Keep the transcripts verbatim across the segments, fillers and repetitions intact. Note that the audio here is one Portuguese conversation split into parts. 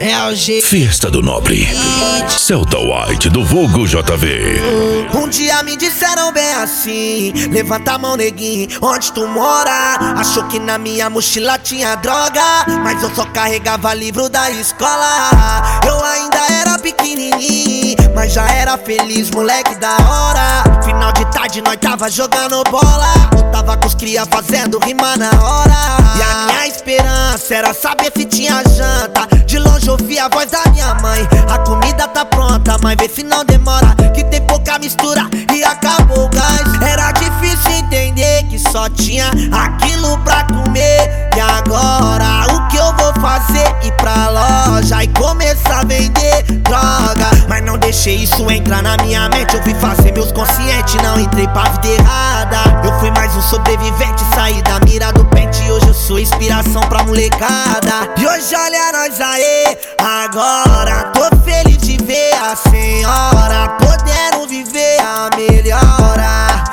É o G. Festa do Nobre, Celta White do vulgo J V. Um dia me disseram bem assim: levanta a mão, neguinho, onde tu mora? Achou que na minha mochila tinha droga, mas eu só carregava livro da escola. Eu ainda era pequenininho, mas já era feliz, moleque da hora. Final de tarde nós tava jogando bola, eu tava com os cria fazendo rima na hora. E a minha esperança era saber se tinha janta. De longe ouvi a voz da minha mãe: a comida tá pronta, mas vê se não demora, que tem pouca mistura e acabou o gás. Era difícil entender que só tinha aquilo pra comer. E agora o que eu vou fazer? Ir pra loja e começar a vender droga. Mas não deixei isso entrar na minha mente, eu vim fazer meus conscientes, não entrei pra vida errada. Eu fui mais um sobrevivente, saí da mira do pente, e hoje eu sou inspiração pra molecada. E hoje olha nós aí, agora tô feliz de ver a senhora podendo viver a melhora.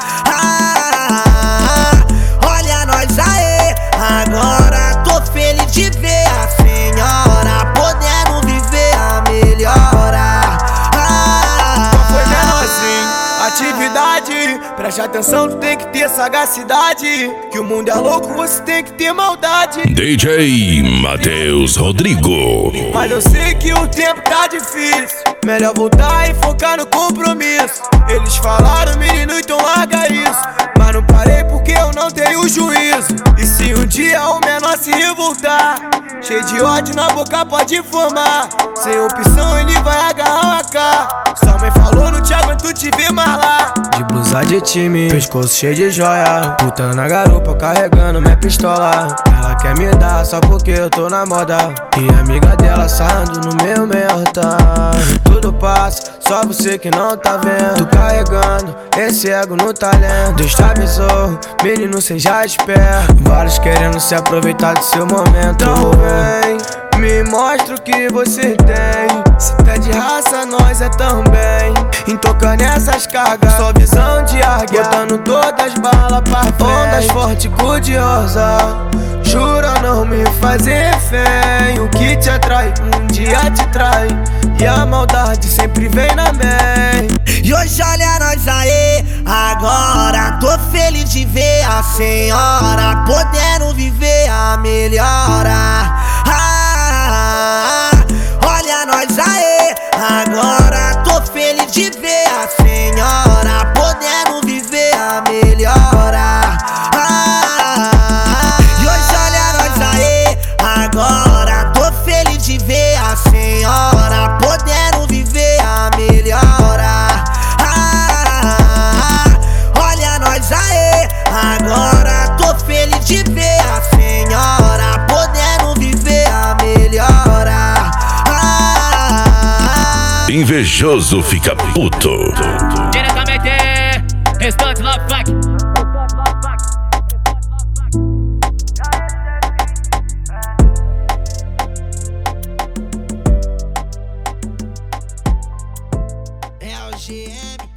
Ah, olha nós aí, agora tô feliz de ver a senhora podendo viver a melhora. Ah, não foi menorzinho, atividade, preste atenção, tu tem que ter sagacidade, que o mundo é louco, você tem que ter maldade. D J Matheus Rodrigo. Mas eu sei que o tempo tá difícil, melhor voltar e focar no compromisso. Eles falaram, menino, então larga isso, mas não parei porque eu não tenho juízo. E se um dia o menor se revoltar, cheio de ódio na boca pode formar, sem opção ele vai agarrar o A K. Sua mãe falou, não te aguento te ver mais lá. De blusa de time, pescoço cheio de joia, puta na garupa carregando minha pistola. Ela quer me dar só porque eu tô na moda, e a amiga dela sarrando no meu merda. Tudo passa, só você que não tá vendo. Tô carregando esse ego no talento. Deus te avisou, menino, seja esperto. Vários querendo se aproveitar do seu momento. Então vem, me mostra o que você tem. Se tá de raça, nós é também. Intocando essas cargas, só visão de águia, botando todas as balas pra frente. Ondas forte, curiosa, jura não me fazer refém. O que te atrai, um dia te trai, e a maldade sempre vem na mente. E hoje olha nós aí, agora tô feliz de ver a senhora podendo viver a melhora. Ah, olha nós aí, agora tô feliz de ver a senhora podendo viver a melhora. Ah, e hoje olha nós aí, agora tô feliz de ver a senhora podendo viver a melhora. Ah, olha nós aí, agora tô feliz de ver a senhora podendo viver a melhora. Ah, Invejoso fica puto. Diretamente, restante Love Pack. é o G M.